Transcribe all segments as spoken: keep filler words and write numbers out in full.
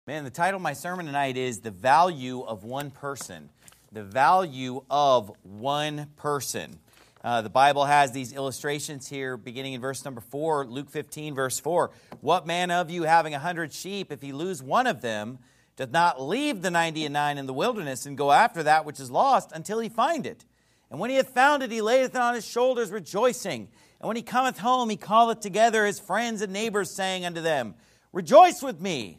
Man, the title of my sermon tonight is The Value of One Person. The value of one person. Uh, the Bible has these illustrations here beginning in verse number four, Luke fifteen, verse four. What man of you having a hundred sheep, if he lose one of them, doth not leave the ninety and nine in the wilderness and go after that which is lost until he find it? And when he hath found it, he layeth it on his shoulders, rejoicing. And when he cometh home, he calleth together his friends and neighbors, saying unto them, Rejoice with me,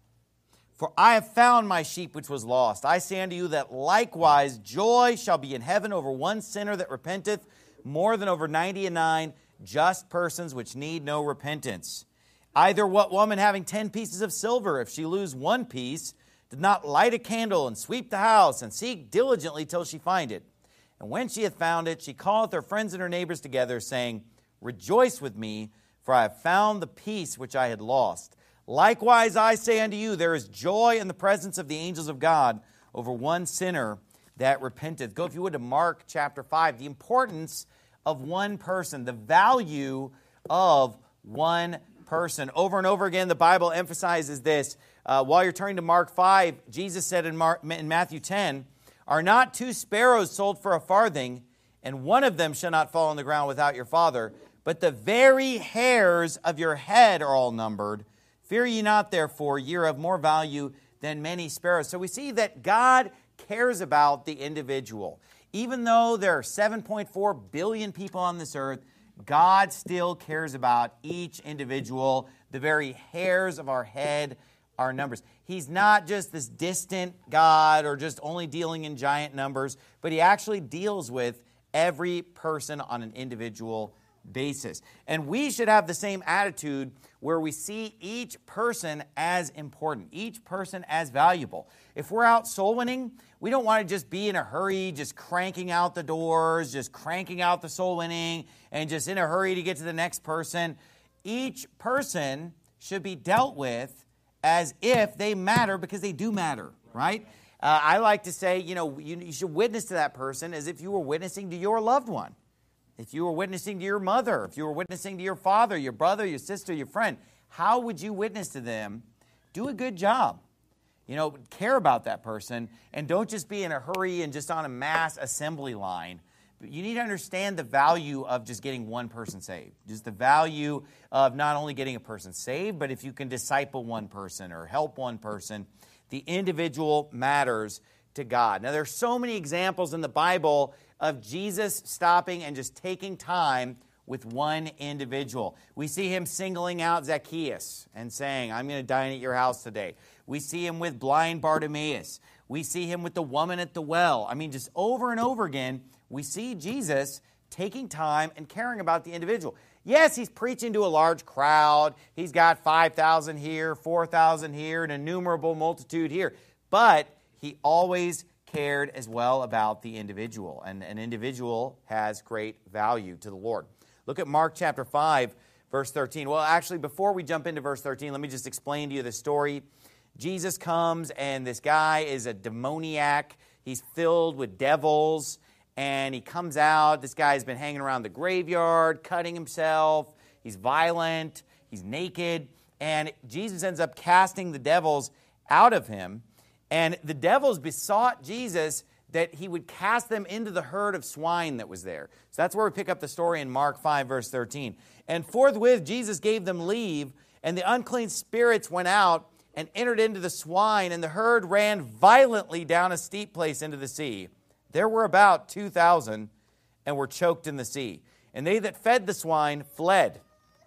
for I have found my sheep which was lost. I say unto you that likewise joy shall be in heaven over one sinner that repenteth, more than over ninety and nine just persons which need no repentance. Either what woman having ten pieces of silver, if she lose one piece, did not light a candle and sweep the house and seek diligently till she find it? And when she hath found it, she calleth her friends and her neighbors together, saying, Rejoice with me, for I have found the piece which I had lost. Likewise, I say unto you, there is joy in the presence of the angels of God over one sinner that repenteth. Go, if you would, to Mark chapter five. The importance of one person, the value of one person. Over and over again, the Bible emphasizes this. Uh, while you're turning to Mark five, Jesus said in, Mark, in Matthew ten, Are not two sparrows sold for a farthing, and one of them shall not fall on the ground without your Father, but the very hairs of your head are all numbered. Fear ye not, therefore, ye are of more value than many sparrows. So we see that God cares about the individual. Even though there are seven point four billion people on this earth, God still cares about each individual. The very hairs of our head are numbers. He's not just this distant God or just only dealing in giant numbers, but He actually deals with every person on an individual basis. And we should have the same attitude where we see each person as important, each person as valuable. If we're out soul winning, we don't want to just be in a hurry, just cranking out the doors, just cranking out the soul winning, and just in a hurry to get to the next person. Each person should be dealt with as if they matter, because they do matter, right? Uh, I like to say, you know, you, you should witness to that person as if you were witnessing to your loved one. If you were witnessing to your mother, if you were witnessing to your father, your brother, your sister, your friend, how would you witness to them? Do a good job. You know, care about that person, and don't just be in a hurry and just on a mass assembly line. But you need to understand the value of just getting one person saved. Just the value of not only getting a person saved, but if you can disciple one person or help one person, the individual matters to God. Now, there's so many examples in the Bible of Jesus stopping and just taking time with one individual. We see Him singling out Zacchaeus and saying, I'm going to dine at your house today. We see Him with blind Bartimaeus. We see Him with the woman at the well. I mean, just over and over again, we see Jesus taking time and caring about the individual. Yes, He's preaching to a large crowd. He's got five thousand here, four thousand here, an innumerable multitude here. But He always cared as well about the individual, and an individual has great value to the Lord. Look at Mark chapter five, verse thirteen. Well, actually, before we jump into verse thirteen, let me just explain to you the story. Jesus comes, and this guy is a demoniac. He's filled with devils, and he comes out. This guy's been hanging around the graveyard, cutting himself. He's violent. He's naked, and Jesus ends up casting the devils out of him. And the devils besought Jesus that He would cast them into the herd of swine that was there. So that's where we pick up the story in Mark five, verse thirteen. And forthwith Jesus gave them leave, and the unclean spirits went out and entered into the swine, and the herd ran violently down a steep place into the sea. There were about two thousand, and were choked in the sea. And they that fed the swine fled,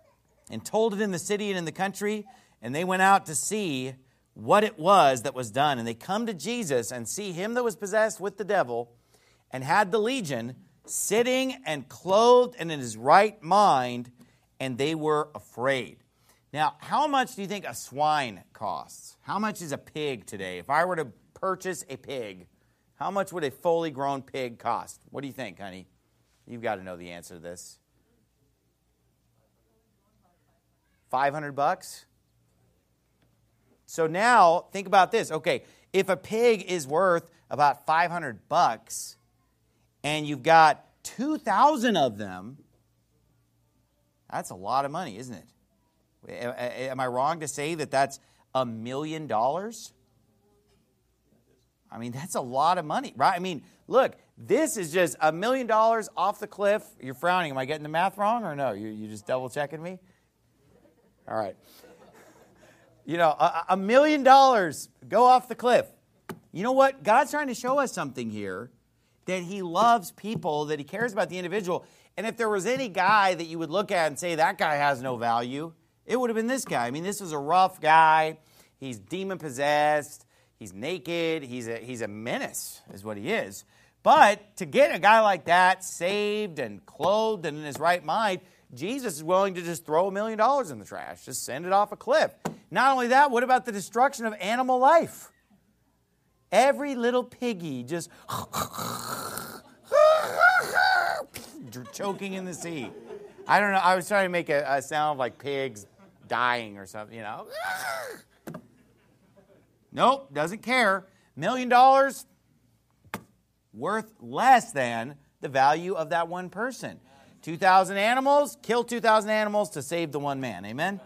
and told it in the city and in the country, and they went out to see what it was that was done. And they come to Jesus and see him that was possessed with the devil and had the legion sitting and clothed and in his right mind, and they were afraid. Now, how much do you think a swine costs? How much is a pig today? If I were to purchase a pig, how much would a fully grown pig cost? What do you think, honey? You've got to know the answer to this. five hundred bucks? So now, think about this. Okay, if a pig is worth about five hundred bucks, and you've got two thousand of them, that's a lot of money, isn't it? Am I wrong to say that that's A million dollars? I mean, that's a lot of money, right? I mean, look, this is just a million dollars off the cliff. You're frowning. Am I getting the math wrong or no? You you just double checking me? All right. You know, a, a million dollars go off the cliff. You know what? God's trying to show us something here, that he loves people, that he cares about the individual. And if there was any guy that you would look at and say, that guy has no value, it would have been this guy. I mean, this was a rough guy. He's demon-possessed. He's naked. He's a, he's a menace, is what he is. But to get a guy like that saved and clothed and in his right mind, Jesus is willing to just throw a million dollars in the trash, just send it off a cliff. Not only that, what about the destruction of animal life? Every little piggy just choking in the sea. I don't know. I was trying to make a, a sound like pigs dying or something, you know. Nope, doesn't care. Million dollars worth less than the value of that one person. two thousand animals, kill two thousand animals to save the one man. Amen?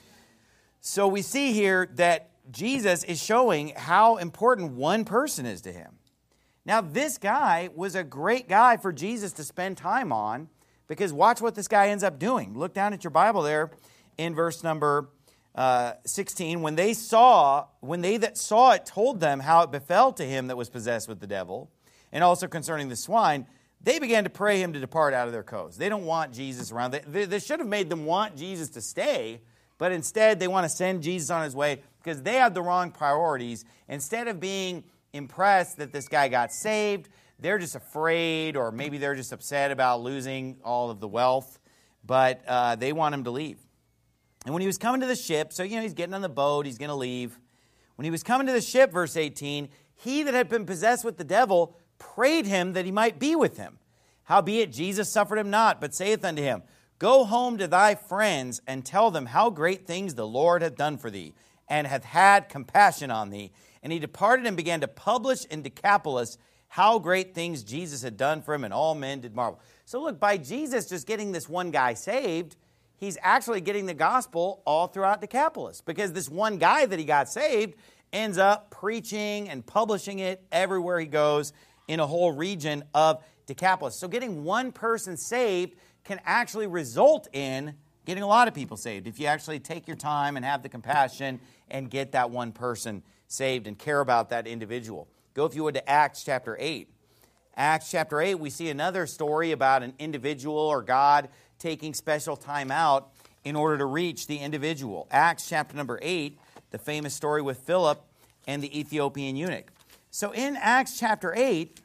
So we see here that Jesus is showing how important one person is to him. Now, this guy was a great guy for Jesus to spend time on, because watch what this guy ends up doing. Look down at your Bible there in verse number uh, sixteen. When they saw, when they that saw it told them how it befell to him that was possessed with the devil, and also concerning the swine, they began to pray him to depart out of their coasts. They don't want Jesus around. They, they should have made them want Jesus to stay, but instead they want to send Jesus on his way because they have the wrong priorities. Instead of being impressed that this guy got saved, they're just afraid, or maybe they're just upset about losing all of the wealth, but uh, they want him to leave. And when he was coming to the ship, so you know he's getting on the boat, he's going to leave. When he was coming to the ship, verse eighteen, he that had been possessed with the devil prayed him that he might be with him. Howbeit Jesus suffered him not, but saith unto him, Go home to thy friends, and tell them how great things the Lord hath done for thee, and hath had compassion on thee. And he departed and began to publish in Decapolis how great things Jesus had done for him, and all men did marvel. So look, by Jesus just getting this one guy saved, he's actually getting the gospel all throughout Decapolis, because this one guy that he got saved ends up preaching and publishing it everywhere he goes in a whole region of Decapolis. So getting one person saved can actually result in getting a lot of people saved if you actually take your time and have the compassion and get that one person saved and care about that individual. Go, if you would, to Acts chapter eight. Acts chapter eight, we see another story about an individual or God taking special time out in order to reach the individual. Acts chapter number eight, the famous story with Philip and the Ethiopian eunuch. So in Acts chapter eight,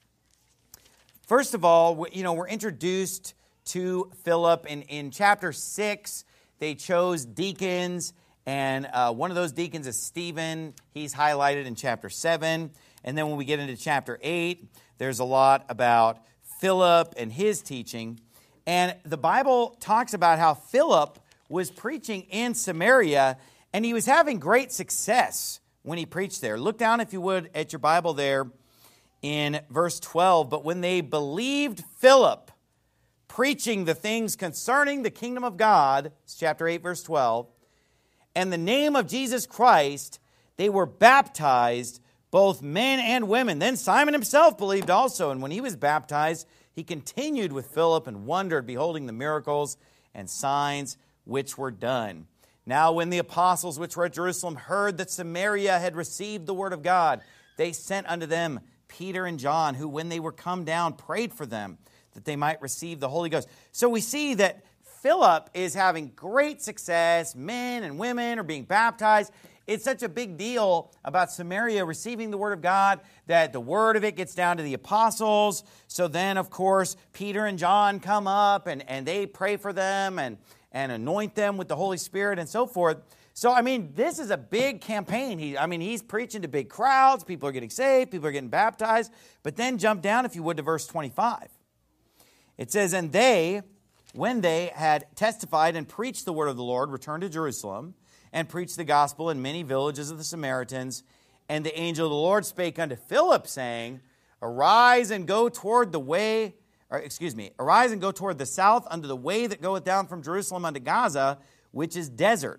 first of all, you know, we're introduced to Philip. In, in chapter six, they chose deacons, and uh, one of those deacons is Stephen. He's highlighted in chapter seven. And then when we get into chapter eight, there's a lot about Philip and his teaching. And the Bible talks about how Philip was preaching in Samaria, and he was having great success when he preached there. Look down, if you would, at your Bible there in verse twelve. But when they believed Philip preaching the things concerning the kingdom of God, it's chapter eight, verse twelve, and the name of Jesus Christ, they were baptized, both men and women. Then Simon himself believed also, and when he was baptized, he continued with Philip and wondered, beholding the miracles and signs which were done. Now when the apostles which were at Jerusalem heard that Samaria had received the word of God, they sent unto them Peter and John, who when they were come down prayed for them, that they might receive the Holy Ghost. So we see that Philip is having great success. Men and women are being baptized. It's such a big deal about Samaria receiving the word of God that the word of it gets down to the apostles. So then, of course, Peter and John come up and, and they pray for them and, and anoint them with the Holy Spirit and so forth. So, I mean, this is a big campaign. He, I mean, he's preaching to big crowds. People are getting saved. People are getting baptized. But then jump down, if you would, to verse twenty-five. It says, And they, when they had testified and preached the word of the Lord, returned to Jerusalem, and preached the gospel in many villages of the Samaritans. And the angel of the Lord spake unto Philip, saying, Arise and go toward the way, or excuse me, arise and go toward the south unto the way that goeth down from Jerusalem unto Gaza, which is desert.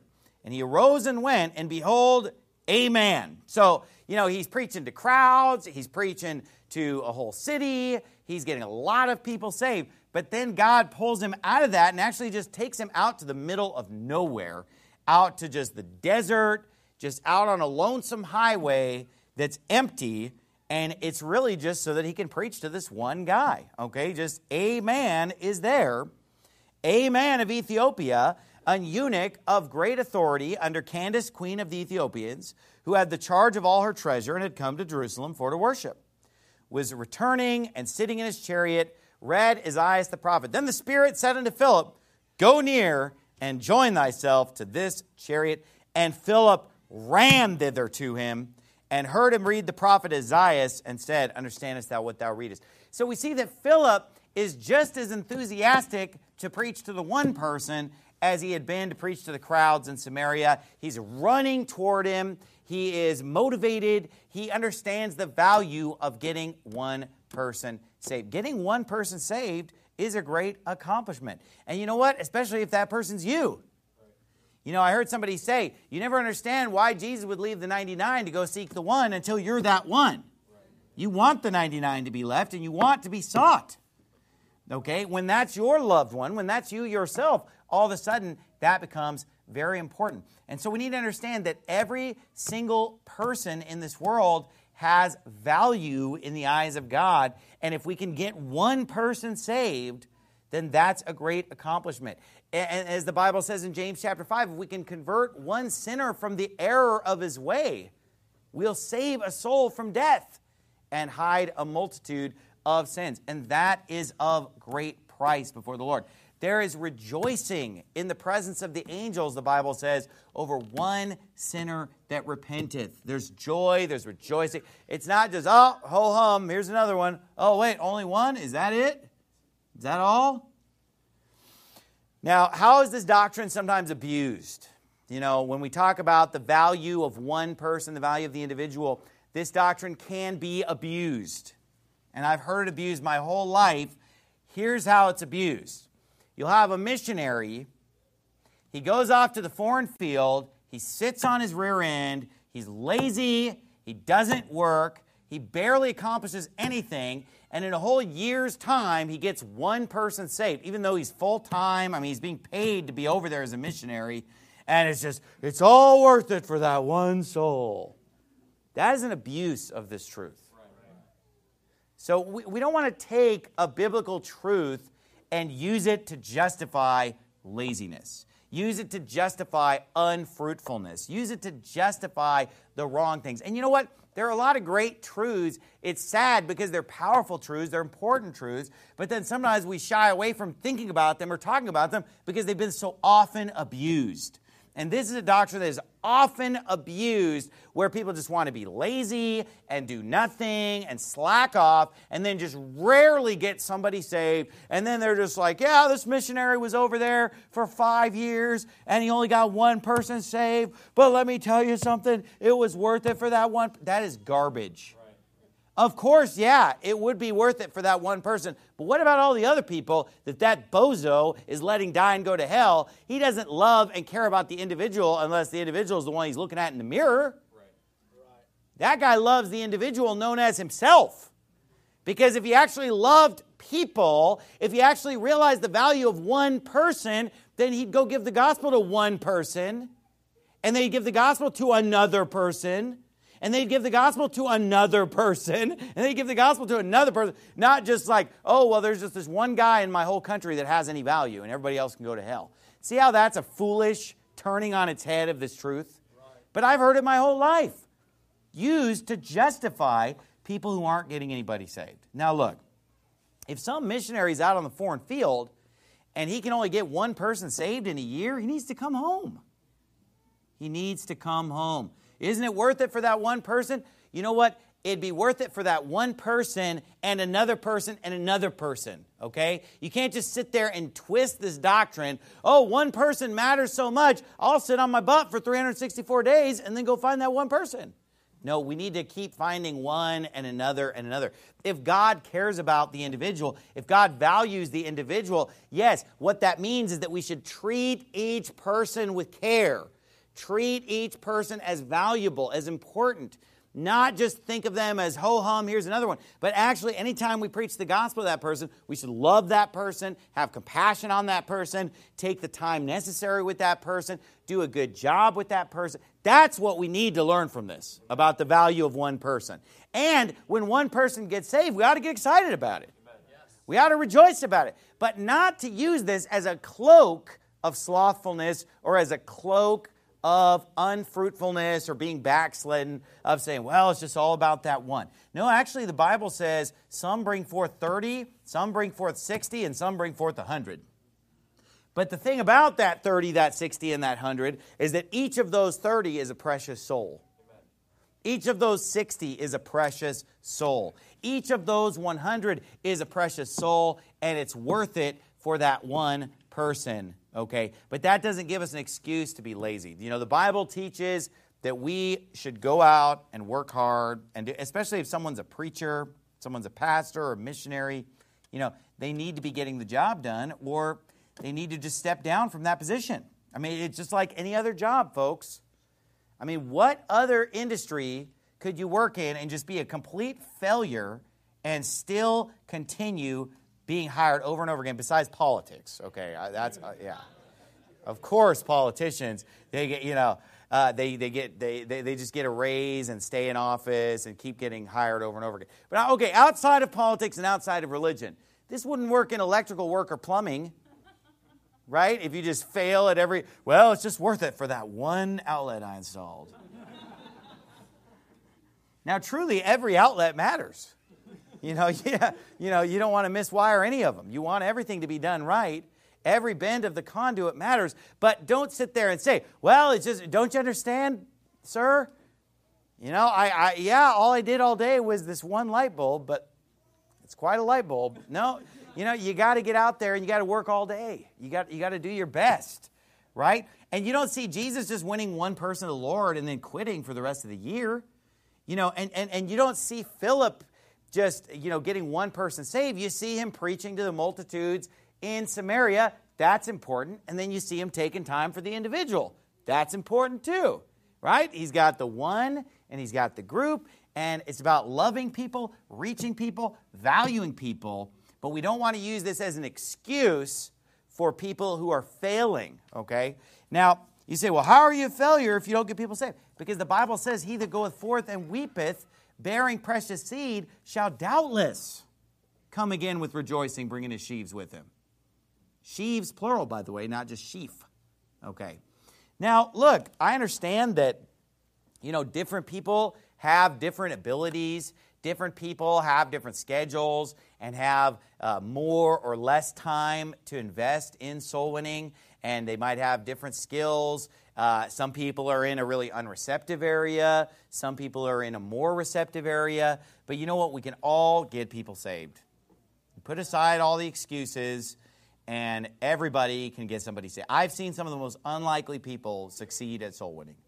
And he arose and went, and behold, a man. So, you know, he's preaching to crowds. He's preaching to a whole city. He's getting a lot of people saved. But then God pulls him out of that and actually just takes him out to the middle of nowhere, out to just the desert, just out on a lonesome highway that's empty. And it's really just so that he can preach to this one guy, okay? Just a man is there, a man of Ethiopia, a eunuch of great authority under Candace, queen of the Ethiopians, who had the charge of all her treasure and had come to Jerusalem for to worship, was returning and sitting in his chariot, read Isaiah the prophet. Then the Spirit said unto Philip, go near and join thyself to this chariot. And Philip ran thither to him, and heard him read the prophet Isaiah, and said, understandest thou what thou readest? So we see that Philip is just as enthusiastic to preach to the one person as he had been to preach to the crowds in Samaria. He's running toward him. He is motivated. He understands the value of getting one person saved. Getting one person saved is a great accomplishment. And you know what? Especially if that person's you. You know, I heard somebody say, you never understand why Jesus would leave the ninety-nine to go seek the one until you're that one. You want the ninety-nine to be left, and you want to be sought. Okay? When that's your loved one, when that's you yourself, all of a sudden, that becomes very important. And so we need to understand that every single person in this world has value in the eyes of God. And if we can get one person saved, then that's a great accomplishment. And as the Bible says in James chapter five, if we can convert one sinner from the error of his way, we'll save a soul from death and hide a multitude of sins. And that is of great price before the Lord. There is rejoicing in the presence of the angels, the Bible says, over one sinner that repenteth. There's joy, there's rejoicing. It's not just, oh, ho hum, here's another one. Oh, wait, only one? Is that it? Is that all? Now, how is this doctrine sometimes abused? You know, when we talk about the value of one person, the value of the individual, this doctrine can be abused. And I've heard it abused my whole life. Here's how it's abused. You'll have a missionary. He goes off to the foreign field. He sits on his rear end. He's lazy. He doesn't work. He barely accomplishes anything. And in a whole year's time, he gets one person saved, even though he's full-time. I mean, he's being paid to be over there as a missionary. And it's just, it's all worth it for that one soul. That is an abuse of this truth. So we, we don't want to take a biblical truth and use it to justify laziness. Use it to justify unfruitfulness. Use it to justify the wrong things. And you know what? There are a lot of great truths. It's sad because they're powerful truths, they're important truths, but then sometimes we shy away from thinking about them or talking about them because they've been so often abused. And this is a doctrine that is often abused where people just want to be lazy and do nothing and slack off and then just rarely get somebody saved. And then they're just like, yeah, this missionary was over there for five years and he only got one person saved. But let me tell you something, it was worth it for that one. That is garbage. Of course, yeah, it would be worth it for that one person. But what about all the other people that that bozo is letting die and go to hell? He doesn't love and care about the individual unless the individual is the one he's looking at in the mirror. Right. Right. That guy loves the individual known as himself. Because if he actually loved people, if he actually realized the value of one person, then he'd go give the gospel to one person. And then he'd give the gospel to another person. And they'd give the gospel to another person. And they'd give the gospel to another person. Not just like, oh, well, there's just this one guy in my whole country that has any value and everybody else can go to hell. See how that's a foolish turning on its head of this truth? Right. But I've heard it my whole life. Used to justify people who aren't getting anybody saved. Now look, if some missionary's out on the foreign field and he can only get one person saved in a year, he needs to come home. He needs to come home. Isn't it worth it for that one person? You know what? It'd be worth it for that one person and another person and another person, okay? You can't just sit there and twist this doctrine. Oh, one person matters so much, I'll sit on my butt for three hundred sixty-four days and then go find that one person. No, we need to keep finding one and another and another. If God cares about the individual, if God values the individual, yes, what that means is that we should treat each person with care. Treat each person as valuable, as important. Not just think of them as, ho-hum, here's another one. But actually, anytime we preach the gospel to that person, we should love that person, have compassion on that person, take the time necessary with that person, do a good job with that person. That's what we need to learn from this, about the value of one person. And when one person gets saved, we ought to get excited about it. We ought to rejoice about it. But not to use this as a cloak of slothfulness or as a cloak of unfruitfulness or being backslidden, of saying, well, it's just all about that one. No, actually, the Bible says some bring forth thirty, some bring forth sixty, and some bring forth one hundred. But the thing about that thirty, that sixty, and that one hundred is that each of those thirty is a precious soul. Each of those sixty is a precious soul. Each of those one hundred is a precious soul, and it's worth it for that one person. Okay, but that doesn't give us an excuse to be lazy. You know, the Bible teaches that we should go out and work hard, and do, especially if someone's a preacher, someone's a pastor or a missionary, you know, they need to be getting the job done, or they need to just step down from that position. I mean, it's just like any other job, folks. I mean, what other industry could you work in and just be a complete failure and still continue being hired over and over again, besides politics? Okay, that's, uh, yeah. Of course, politicians, they get, you know, uh, they they get they, they they just get a raise and stay in office and keep getting hired over and over again. But okay, outside of politics and outside of religion, this wouldn't work in electrical work or plumbing, right? If you just fail at every, well, it's just worth it for that one outlet I installed. Now, truly, every outlet matters. You know, yeah, you know, you don't want to miswire any of them. You want everything to be done right. Every bend of the conduit matters. But don't sit there and say, well, it's just, don't you understand, sir? You know, I, I yeah, all I did all day was this one light bulb, but it's quite a light bulb. No, you know, you got to get out there and you got to work all day. You got, you got to do your best, right? And you don't see Jesus just winning one person to the Lord and then quitting for the rest of the year. You know, and, and, and you don't see Philip just, you know, getting one person saved. You see him preaching to the multitudes in Samaria. That's important. And then you see him taking time for the individual. That's important too, right? He's got the one and he's got the group. And it's about loving people, reaching people, valuing people. But we don't want to use this as an excuse for people who are failing, okay? Now, you say, well, how are you a failure if you don't get people saved? Because the Bible says, he that goeth forth and weepeth, bearing precious seed, shall doubtless come again with rejoicing, bringing his sheaves with him. Sheaves, plural, by the way, not just sheaf. Okay. Now, look, I understand that, you know, different people have different abilities. Different people have different schedules and have uh, more or less time to invest in soul winning, and they might have different skills. Uh, some people are in a really unreceptive area. Some people are in a more receptive area. But you know what? We can all get people saved. Put aside all the excuses, and everybody can get somebody saved. I've seen some of the most unlikely people succeed at soul winning.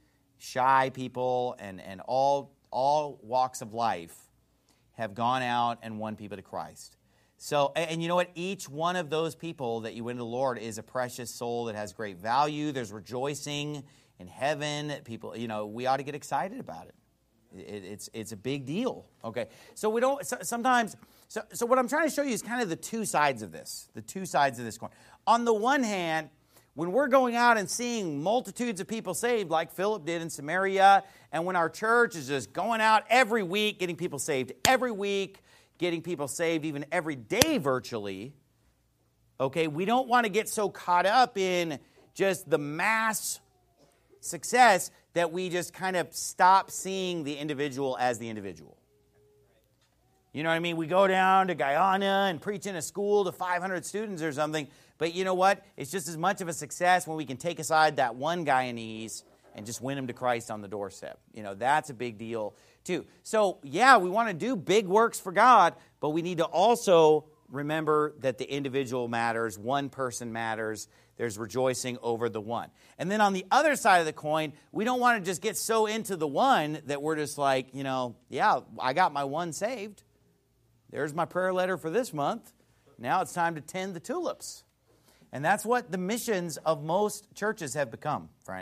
Shy people and, and all, all walks of life have gone out and won people to Christ. So, and you know what? Each one of those people that you win to the Lord is a precious soul that has great value. There's rejoicing in heaven. People, you know, we ought to get excited about it. it it's it's a big deal. Okay, so we don't so, sometimes. So, so what I'm trying to show you is kind of the two sides of this. The two sides of this coin. On the one hand, when we're going out and seeing multitudes of people saved, like Philip did in Samaria, and when our church is just going out every week, getting people saved every week, getting people saved even every day virtually, okay, we don't want to get so caught up in just the mass success that we just kind of stop seeing the individual as the individual. You know what I mean? We go down to Guyana and preach in a school to five hundred students or something, but you know what? It's just as much of a success when we can take aside that one Guyanese and just win him to Christ on the doorstep. You know, that's a big deal too. So, yeah, we want to do big works for God, but we need to also remember that the individual matters, one person matters. There's rejoicing over the one. And then on the other side of the coin, we don't want to just get so into the one that we're just like, you know, yeah, I got my one saved. There's my prayer letter for this month. Now it's time to tend the tulips. And that's what the missions of most churches have become, friend.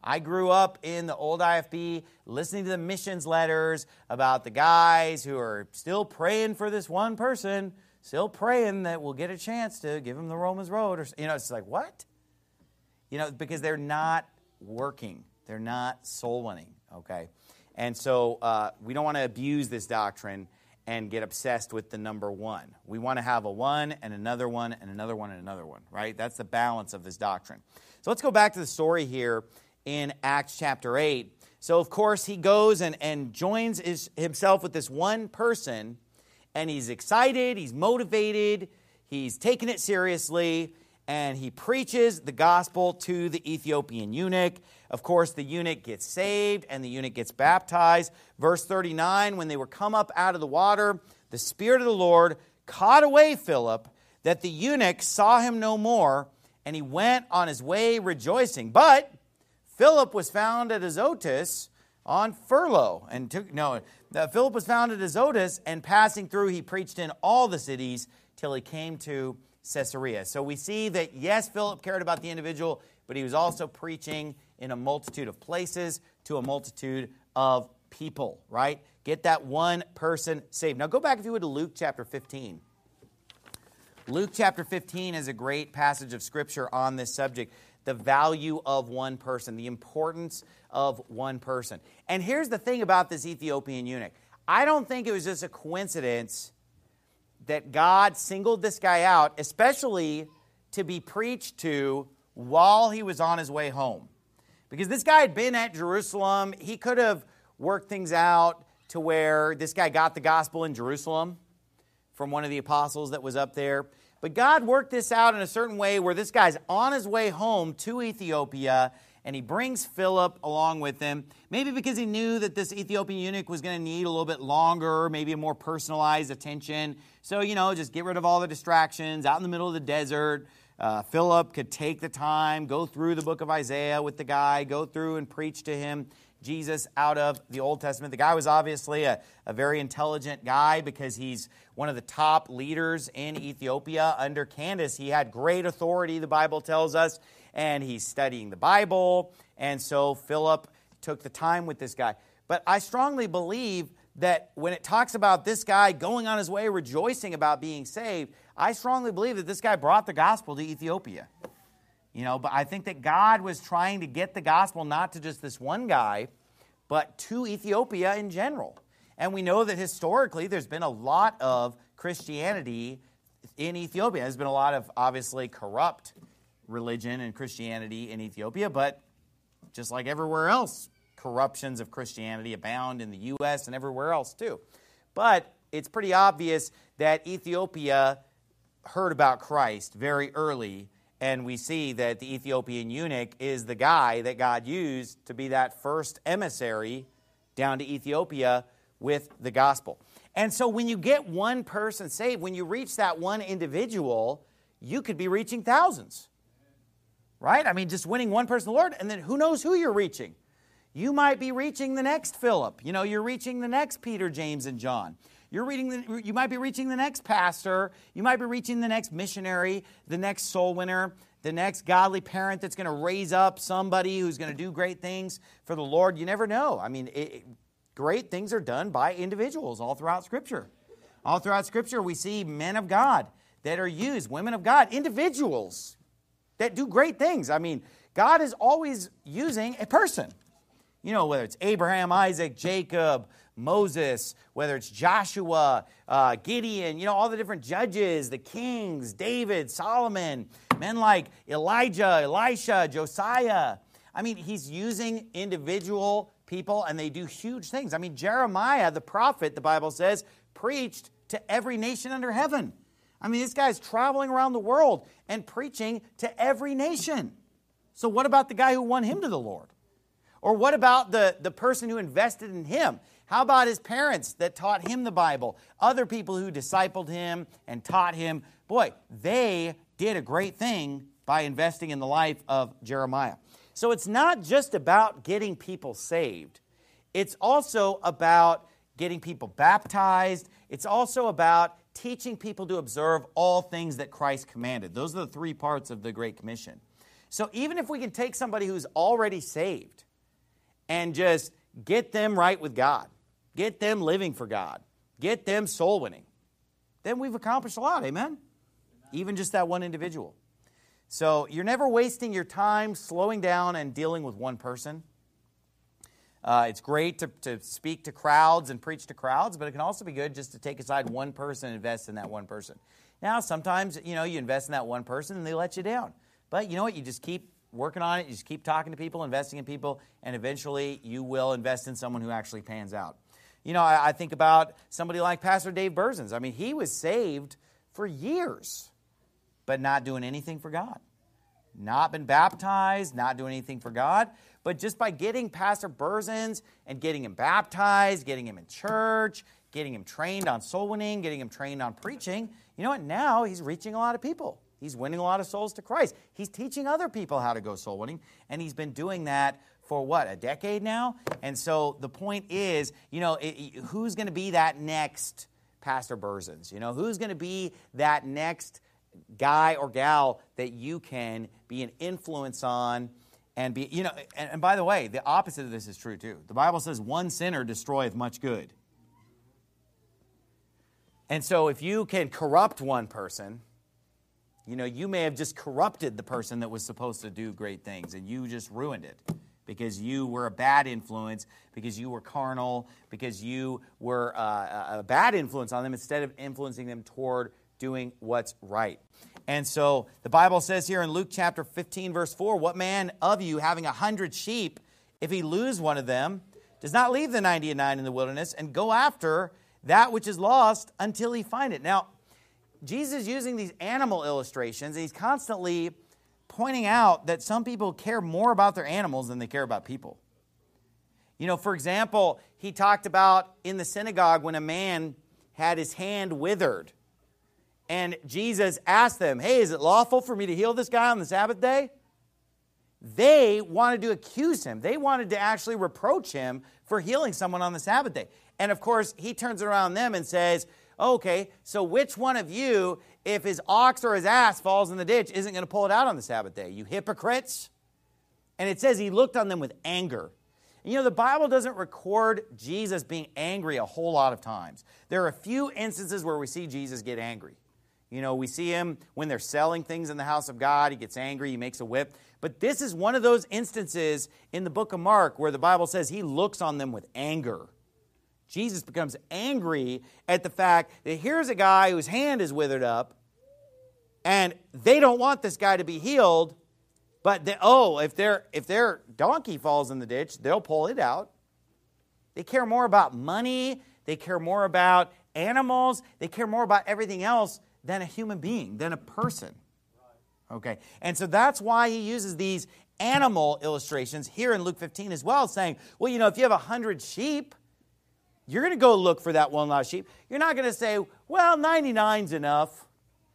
I grew up in the old I F B listening to the missions letters about the guys who are still praying for this one person, still praying that we'll get a chance to give him the Romans road. Or, you know, it's like, what? You know, because they're not working. They're not soul winning, okay? And so uh, we don't want to abuse this doctrine and get obsessed with the number one. We want to have a one and another one and another one and another one, right? That's the balance of this doctrine. So let's go back to the story here in Acts chapter eight. So, of course, he goes and, and joins his, himself with this one person, and he's excited, he's motivated, he's taking it seriously, and he preaches the gospel to the Ethiopian eunuch. Of course, the eunuch gets saved, and the eunuch gets baptized. Verse thirty-nine, when they were come up out of the water, the Spirit of the Lord caught away Philip, that the eunuch saw him no more, and he went on his way rejoicing. But Philip was found at Azotus on furlough, and took no. Philip was found at Azotus, and passing through, he preached in all the cities till he came to Caesarea. So we see that, yes, Philip cared about the individual, but he was also preaching in a multitude of places to a multitude of people, right? Get that one person saved. Now go back, if you would, to Luke chapter fifteen. Luke chapter fifteen is a great passage of Scripture on this subject, the value of one person, the importance of one person. And here's the thing about this Ethiopian eunuch. I don't think it was just a coincidence that God singled this guy out, especially to be preached to while he was on his way home. Because this guy had been at Jerusalem. He could have worked things out to where this guy got the gospel in Jerusalem from one of the apostles that was up there. But God worked this out in a certain way where this guy's on his way home to Ethiopia, and he brings Philip along with him, maybe because he knew that this Ethiopian eunuch was going to need a little bit longer, maybe a more personalized attention. So, you know, just get rid of all the distractions out in the middle of the desert. Uh, Philip could take the time, go through the book of Isaiah with the guy, go through and preach to him Jesus out of the Old Testament. The guy was obviously a, a very intelligent guy because he's one of the top leaders in Ethiopia under Candace. He had great authority, the Bible tells us, and he's studying the Bible. And so Philip took the time with this guy. But I strongly believe that when it talks about this guy going on his way rejoicing about being saved, I strongly believe that this guy brought the gospel to Ethiopia. You know, but I think that God was trying to get the gospel not to just this one guy, but to Ethiopia in general. And we know that historically there's been a lot of Christianity in Ethiopia. There's been a lot of, obviously, corrupt religion and Christianity in Ethiopia, but just like everywhere else, corruptions of Christianity abound in the U S and everywhere else too. But it's pretty obvious that Ethiopia heard about Christ very early, and we see that the Ethiopian eunuch is the guy that God used to be that first emissary down to Ethiopia with the gospel. And so when you get one person saved, when you reach that one individual, you could be reaching thousands. Right? I mean, just winning one person to the Lord, and then who knows who you're reaching. You might be reaching the next Philip. You know, you're reaching the next Peter, James, and John. You're reading the, you might be reaching the next pastor. You might be reaching the next missionary, the next soul winner, the next godly parent that's going to raise up somebody who's going to do great things for the Lord. You never know. I mean, it, great things are done by individuals all throughout Scripture. All throughout Scripture, we see men of God that are used, women of God, individuals that do great things. I mean, God is always using a person. You know, whether it's Abraham, Isaac, Jacob, Moses, whether it's Joshua, uh, Gideon, you know, all the different judges, the kings, David, Solomon, men like Elijah, Elisha, Josiah. I mean, he's using individual people, and they do huge things. I mean, Jeremiah, the prophet, the Bible says, preached to every nation under heaven. I mean, this guy's traveling around the world and preaching to every nation. So what about the guy who won him to the Lord? Or what about the, the person who invested in him? How about his parents that taught him the Bible? Other people who discipled him and taught him. Boy, they did a great thing by investing in the life of Jeremiah. So it's not just about getting people saved. It's also about getting people baptized. It's also about teaching people to observe all things that Christ commanded. Those are the three parts of the Great Commission. So even if we can take somebody who's already saved and just get them right with God, get them living for God, get them soul winning, then we've accomplished a lot, amen? Even just that one individual. So you're never wasting your time slowing down and dealing with one person. Uh, it's great to, to speak to crowds and preach to crowds, but it can also be good just to take aside one person and invest in that one person. Now, sometimes, you know, you invest in that one person and they let you down. But you know what? You just keep working on it. You just keep talking to people, investing in people, and eventually you will invest in someone who actually pans out. You know, I, I think about somebody like Pastor Dave Berzins. I mean, he was saved for years, but not doing anything for God. Not been baptized, not doing anything for God. But just by getting Pastor Berzins and getting him baptized, getting him in church, getting him trained on soul winning, getting him trained on preaching, you know what? Now he's reaching a lot of people. He's winning a lot of souls to Christ. He's teaching other people how to go soul winning, and he's been doing that for, what, a decade now? And so the point is, you know, it, it, who's going to be that next Pastor Berzins? You know, who's going to be that next guy or gal that you can be an influence on and be, you know, and, and by the way, the opposite of this is true too. The Bible says one sinner destroyeth much good. And so if you can corrupt one person, you know, you may have just corrupted the person that was supposed to do great things, and you just ruined it because you were a bad influence, because you were carnal, because you were uh, a bad influence on them instead of influencing them toward doing what's right. And so the Bible says here in Luke chapter fifteen, verse four, what man of you having a hundred sheep, if he lose one of them, does not leave the ninety and nine in the wilderness and go after that which is lost until he find it? Now, Jesus is using these animal illustrations, and he's constantly pointing out that some people care more about their animals than they care about people. You know, for example, he talked about in the synagogue when a man had his hand withered, and Jesus asked them, hey, is it lawful for me to heal this guy on the Sabbath day? They wanted to accuse him. They wanted to actually reproach him for healing someone on the Sabbath day. And of course, he turns around them and says, okay, so which one of you, if his ox or his ass falls in the ditch, isn't going to pull it out on the Sabbath day? You hypocrites. And it says he looked on them with anger. And you know, the Bible doesn't record Jesus being angry a whole lot of times. There are a few instances where we see Jesus get angry. You know, we see him when they're selling things in the house of God. He gets angry. He makes a whip. But this is one of those instances in the book of Mark where the Bible says he looks on them with anger. Jesus becomes angry at the fact that here's a guy whose hand is withered up, and they don't want this guy to be healed, but they, oh, if their if their donkey falls in the ditch, they'll pull it out. They care more about money. They care more about animals. They care more about everything else than a human being, than a person. Okay, and so that's why he uses these animal illustrations here in Luke fifteen as well, saying, well, you know, if you have a hundred sheep, you're going to go look for that one lost sheep. You're not going to say, well, ninety-nine's enough.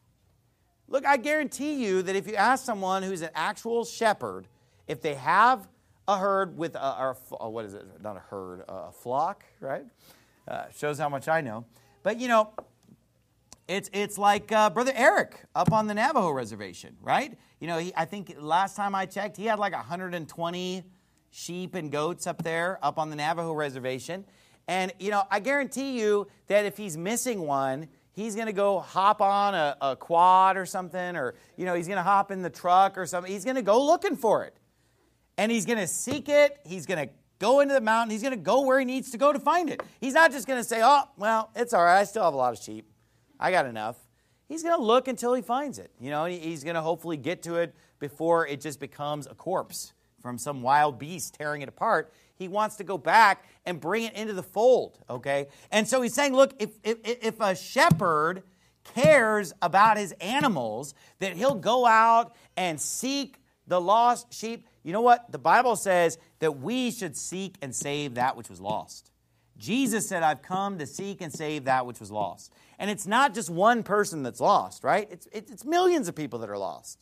Look, I guarantee you that if you ask someone who's an actual shepherd, if they have a herd with, a, or a, what is it, not a herd, a flock, right? Uh, shows how much I know. But, you know, it's it's like uh, Brother Eric up on the Navajo reservation, right? You know, he, I think last time I checked, he had like one hundred twenty sheep and goats up there, up on the Navajo reservation. And, you know, I guarantee you that if he's missing one, he's going to go hop on a, a quad or something, or, you know, he's going to hop in the truck or something. He's going to go looking for it. And he's going to seek it. He's going to go into the mountain. He's going to go where he needs to go to find it. He's not just going to say, oh, well, it's all right. I still have a lot of sheep. I got enough. He's going to look until he finds it. You know, he's going to hopefully get to it before it just becomes a corpse from some wild beast tearing it apart. He wants to go back and bring it into the fold, okay? And so he's saying, look, if, if, if a shepherd cares about his animals, that he'll go out and seek the lost sheep. You know what? The Bible says that we should seek and save that which was lost. Jesus said, I've come to seek and save that which was lost. And it's not just one person that's lost, right? It's, it's millions of people that are lost.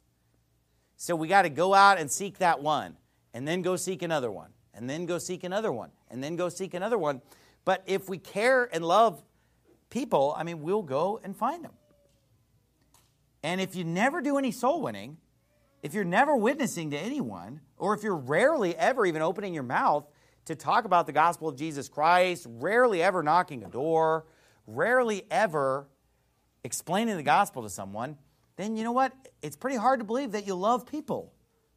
So we got to go out and seek that one, and then go seek another one. And then go seek another one, and then go seek another one. But if we care and love people, I mean, we'll go and find them. And if you never do any soul winning, if you're never witnessing to anyone, or if you're rarely ever even opening your mouth to talk about the gospel of Jesus Christ, rarely ever knocking a door, rarely ever explaining the gospel to someone, then you know what? It's pretty hard to believe that you love people.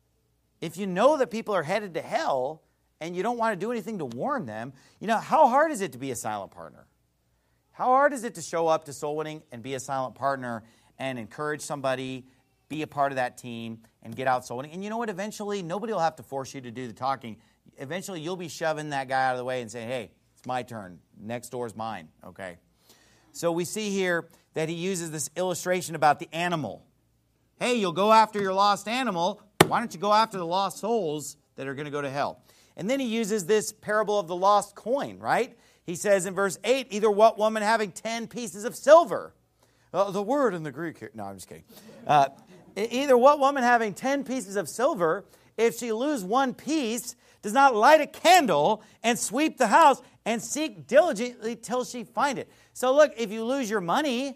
If you know that people are headed to hell and you don't want to do anything to warn them, you know, how hard is it to be a silent partner? How hard is it to show up to soul winning and be a silent partner and encourage somebody, be a part of that team, and get out soul winning? And you know what? Eventually, nobody will have to force you to do the talking. Eventually, you'll be shoving that guy out of the way and saying, hey, it's my turn. Next door's mine, okay? So we see here that he uses this illustration about the animal. Hey, you'll go after your lost animal. Why don't you go after the lost souls that are going to go to hell? And then he uses this parable of the lost coin, right? He says in verse eight, either what woman having ten pieces of silver? Uh, the word in the Greek here. No, I'm just kidding. Uh, either what woman having ten pieces of silver, if she lose one piece, does not light a candle and sweep the house and seek diligently till she find it. So look, if you lose your money,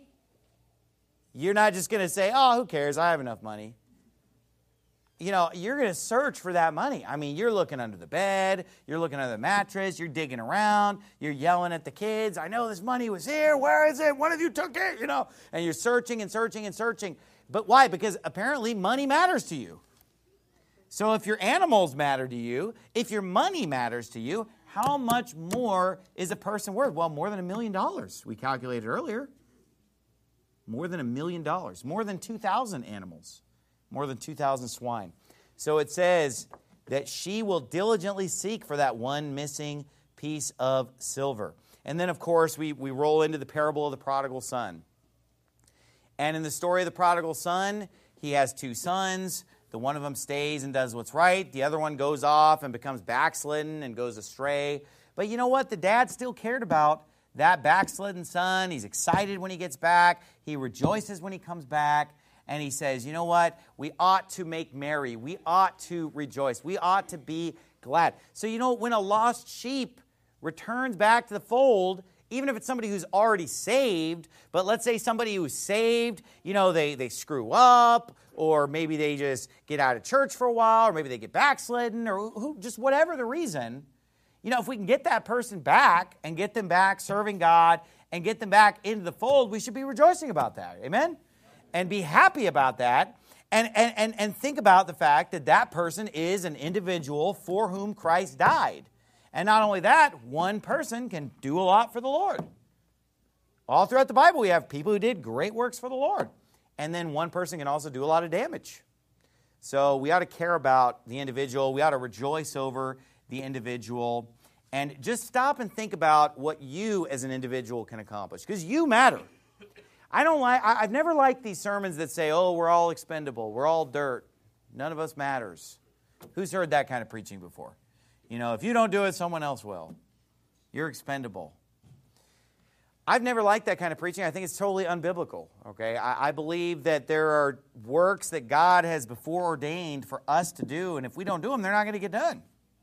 you're not just going to say, oh, who cares? I have enough money. You know, you're going to search for that money. I mean, you're looking under the bed, you're looking under the mattress, you're digging around, you're yelling at the kids, I know this money was here, where is it? One of you took it, you know, and you're searching and searching and searching. But why? Because apparently money matters to you. So if your animals matter to you, if your money matters to you, how much more is a person worth? Well, more than a million dollars, we calculated earlier. More than a million dollars, more than two thousand animals. More than two thousand swine. So it says that she will diligently seek for that one missing piece of silver. And then, of course, we, we roll into the parable of the prodigal son. And in the story of the prodigal son, he has two sons. The one of them stays and does what's right. The other one goes off and becomes backslidden and goes astray. But you know what? The dad still cared about that backslidden son. He's excited when he gets back. He rejoices when he comes back. And he says, you know what? We ought to make merry. We ought to rejoice. We ought to be glad. So, you know, when a lost sheep returns back to the fold, even if it's somebody who's already saved, but let's say somebody who's saved, you know, they, they screw up, or maybe they just get out of church for a while, or maybe they get backslidden, or who, just whatever the reason, you know, if we can get that person back and get them back serving God and get them back into the fold, we should be rejoicing about that. Amen? And be happy about that, and, and, and, and think about the fact that that person is an individual for whom Christ died. And not only that, one person can do a lot for the Lord. All throughout the Bible, we have people who did great works for the Lord. And then one person can also do a lot of damage. So we ought to care about the individual. We ought to rejoice over the individual. And just stop and think about what you as an individual can accomplish, because you matter. I don't like, I've never liked these sermons that say, oh, we're all expendable, we're all dirt, none of us matters. Who's heard that kind of preaching before? You know, if you don't do it, someone else will. You're expendable. I've never liked that kind of preaching. I think it's totally unbiblical, okay? I, I believe that there are works that God has before ordained for us to do, and if we don't do them, they're not going to get done.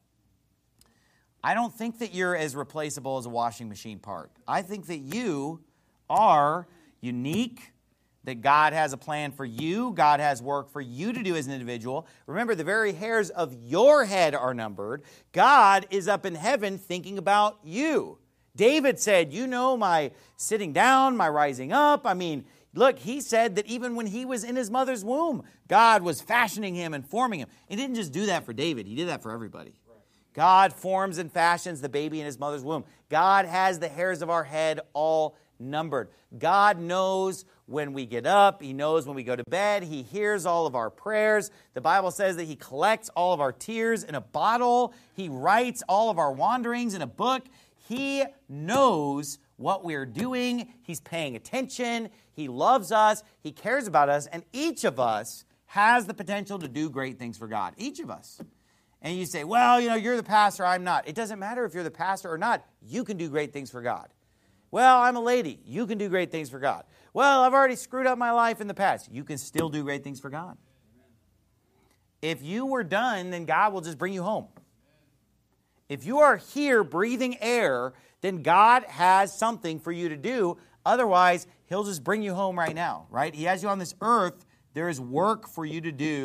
I don't think that you're as replaceable as a washing machine part. I think that you are unique, that God has a plan for you. God has work for you to do as an individual. Remember, the very hairs of your head are numbered. God is up in heaven thinking about you. David said, you know my sitting down, my rising up. I mean, look, he said that even when he was in his mother's womb, God was fashioning him and forming him. He didn't just do that for David. He did that for everybody. God forms and fashions the baby in his mother's womb. God has the hairs of our head all numbered. God knows when we get up. He knows when we go to bed. He hears all of our prayers. The Bible says that he collects all of our tears in a bottle. He writes all of our wanderings in a book. He knows what we're doing. He's paying attention. He loves us. He cares about us. And each of us has the potential to do great things for God. Each of us. And you say, well, you know, you're the pastor, I'm not. It doesn't matter if you're the pastor or not. You can do great things for God. Well, I'm a lady. You can do great things for God. Well, I've already screwed up my life in the past. You can still do great things for God. If you were done, then God will just bring you home. If you are here breathing air, then God has something for you to do. Otherwise, he'll just bring you home right now, right? He has you on this earth. There is work for you to do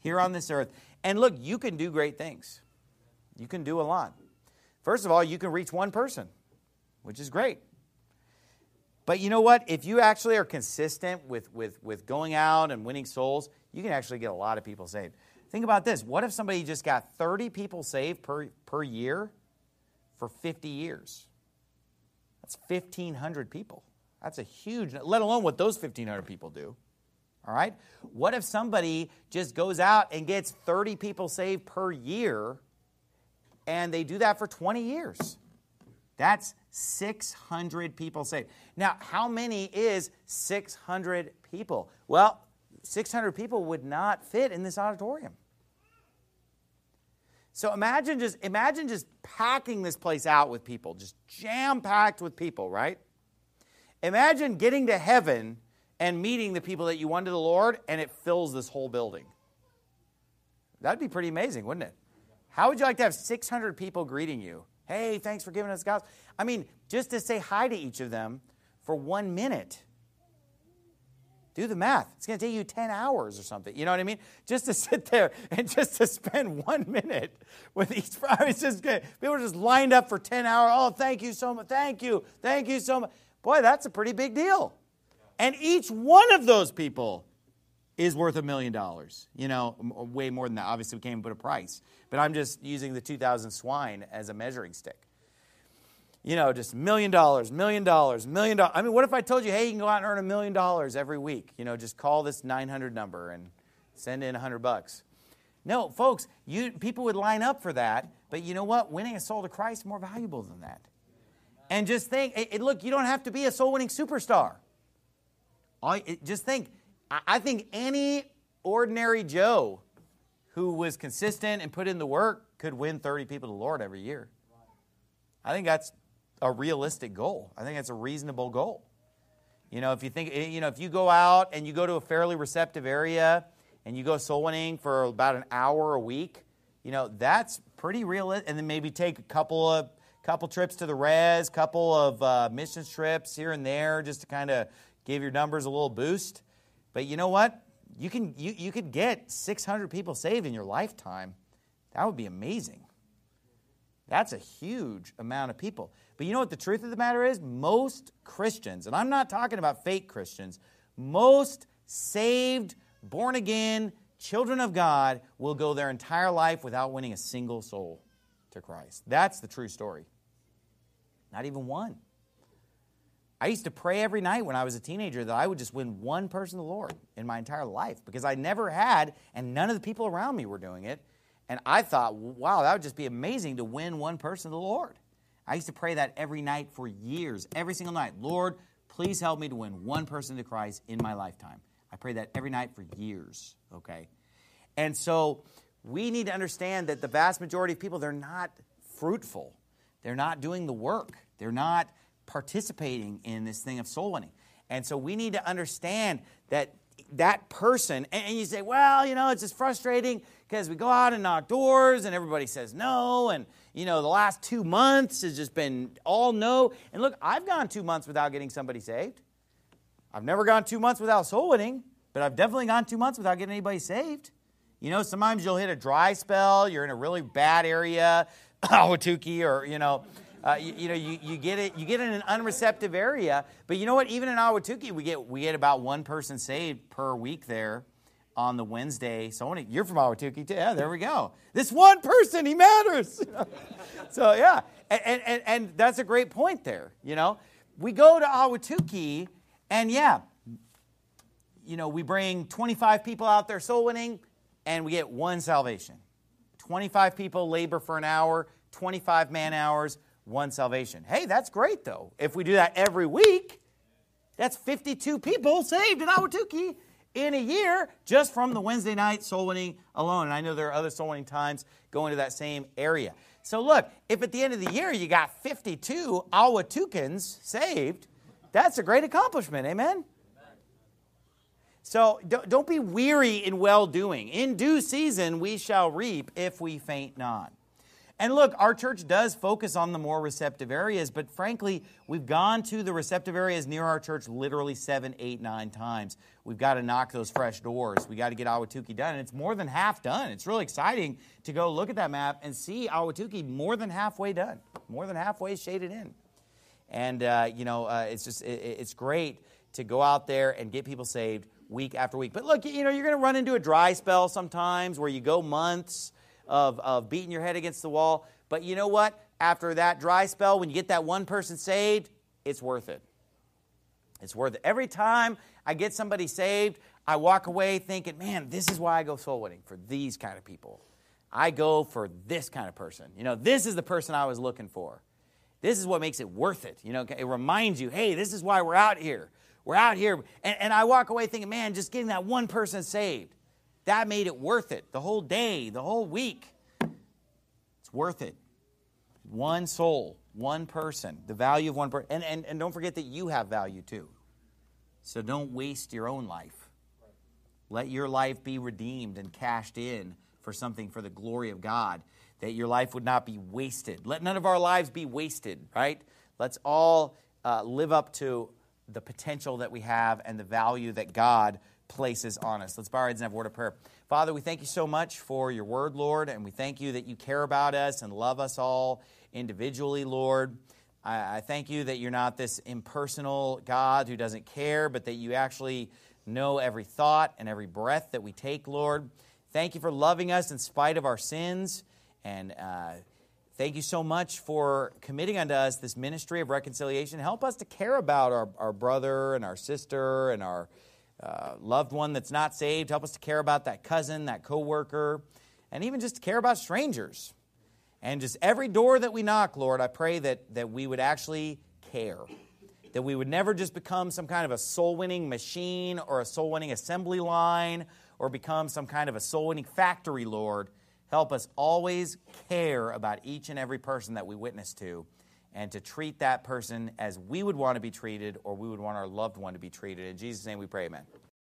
here on this earth. And look, you can do great things. You can do a lot. First of all, you can reach one person, which is great. But you know what? If you actually are consistent with, with, with going out and winning souls, you can actually get a lot of people saved. Think about this. What if somebody just got thirty people saved per, per year for fifty years? That's fifteen hundred people. That's a huge, let alone what those fifteen hundred people do. All right? What if somebody just goes out and gets thirty people saved per year, and they do that for twenty years? That's six hundred people saved. Now, how many is six hundred people? Well, six hundred people would not fit in this auditorium. So imagine just imagine just packing this place out with people, just jam-packed with people, right? Imagine getting to heaven and meeting the people that you won to the Lord, and it fills this whole building. That'd be pretty amazing, wouldn't it? How would you like to have six hundred people greeting you? Hey, thanks for giving us gospel. I mean, just to say hi to each of them for one minute. Do the math. It's going to take you ten hours or something. You know what I mean? Just to sit there and just to spend one minute with each. I was just good. People were just lined up for ten hours. Oh, thank you so much. Thank you. Thank you so much. Boy, that's a pretty big deal. And each one of those people is worth a million dollars. You know, way more than that. Obviously, we can't even put a price. But I'm just using the two thousand swine as a measuring stick. You know, just million dollars, million dollars, million dollars. I mean, what if I told you, hey, you can go out and earn a million dollars every week? You know, just call this nine hundred number and send in a hundred bucks. No, folks, you people would line up for that. But you know what? Winning a soul to Christ is more valuable than that. And just think, it, look, you don't have to be a soul-winning superstar. All, it, just think, I, I think any ordinary Joe who was consistent and put in the work could win thirty people to the Lord every year. I think that's a realistic goal. I think that's a reasonable goal. You know, if you think, you know, if you go out and you go to a fairly receptive area and you go soul winning for about an hour a week, you know, that's pretty realistic. And then maybe take a couple of couple trips to the res, couple of uh, missions trips here and there, just to kind of give your numbers a little boost. But you know what? You can you you could get six hundred people saved in your lifetime. That would be amazing. That's a huge amount of people. But you know what the truth of the matter is? Most Christians, and I'm not talking about fake Christians, most saved, born-again, children of God will go their entire life without winning a single soul to Christ. That's the true story. Not even one. I used to pray every night when I was a teenager that I would just win one person to the Lord in my entire life because I never had, and none of the people around me were doing it. And I thought, wow, that would just be amazing to win one person to the Lord. I used to pray that every night for years, every single night. Lord, please help me to win one person to Christ in my lifetime. I prayed that every night for years, okay? And so we need to understand that the vast majority of people, they're not fruitful. They're not doing the work. They're not participating in this thing of soul winning. And so we need to understand that that person, and you say, well, you know, it's just frustrating because we go out and knock doors and everybody says no, and, you know, the last two months has just been all no. And look, I've gone two months without getting somebody saved. I've never gone two months without soul winning, but I've definitely gone two months without getting anybody saved. You know, sometimes you'll hit a dry spell, you're in a really bad area, Ahwatukee, or, you know, Uh, you, you know, you, you get it. You get in an unreceptive area, but you know what? Even in Ahwatukee, we get we get about one person saved per week there on the Wednesday. So you're from Ahwatukee too. Yeah, there we go. This one person, he matters. So yeah, and, and and that's a great point there. You know, we go to Ahwatukee, and yeah, you know, we bring twenty-five people out there soul winning, and we get one salvation. twenty-five people labor for an hour, twenty-five man hours. One salvation. Hey, that's great, though. If we do that every week, that's fifty-two people saved in Ahwatukee in a year just from the Wednesday night soul winning alone. And I know there are other soul winning times going to that same area. So look, if at the end of the year you got fifty-two Ahwatukans saved, that's a great accomplishment. Amen? So don't be weary in well-doing. In due season we shall reap if we faint not. And look, our church does focus on the more receptive areas, but frankly, we've gone to the receptive areas near our church literally seven, eight, nine times. We've got to knock those fresh doors. We've got to get Ahwatukee done, and it's more than half done. It's really exciting to go look at that map and see Ahwatukee more than halfway done, more than halfway shaded in. And, uh, you know, uh, it's just, it, it's great to go out there and get people saved week after week. But look, you know, you're going to run into a dry spell sometimes where you go months of, of beating your head against the wall. But you know what? After that dry spell, when you get that one person saved, it's worth it. It's worth it. Every time I get somebody saved, I walk away thinking, man, this is why I go soul winning, for these kind of people. I go for this kind of person. You know, this is the person I was looking for. This is what makes it worth it. You know, it reminds you, hey, this is why we're out here. We're out here. And, and I walk away thinking, man, just getting that one person saved, that made it worth it. The whole day, the whole week. It's worth it. One soul, one person, the value of one person. And, and, and don't forget that you have value too. So don't waste your own life. Let your life be redeemed and cashed in for something for the glory of God, that your life would not be wasted. Let none of our lives be wasted, right? Let's all uh, live up to the potential that we have and the value that God places on us. Let's bow our heads and have a word of prayer. Father, we thank you so much for your word, Lord, and we thank you that you care about us and love us all individually, Lord. I, I thank you that you're not this impersonal God who doesn't care, but that you actually know every thought and every breath that we take, Lord. Thank you for loving us in spite of our sins, and uh, thank you so much for committing unto us this ministry of reconciliation. Help us to care about our, our brother and our sister and our uh, loved one that's not saved. Help us to care about that cousin, that coworker, and even just to care about strangers. And just every door that we knock, Lord, I pray that, that we would actually care. That we would never just become some kind of a soul-winning machine or a soul-winning assembly line or become some kind of a soul-winning factory, Lord. Help us always care about each and every person that we witness to and to treat that person as we would want to be treated or we would want our loved one to be treated. In Jesus' name we pray, amen.